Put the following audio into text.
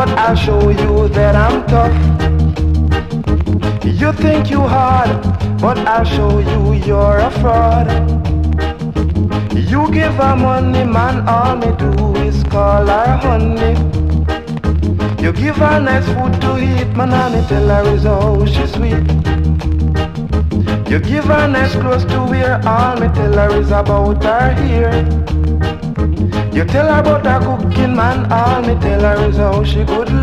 I'll show you that I'm tough. You think you hard, but I'll show you you're a fraud. You give her money, man, all me do is call her honey. You give her nice food to eat, man, and me tell her is how she's sweet. You give her nice clothes to wear, all me tell her is about her hair. You tell her about her cooking, man, all me tell her is how she good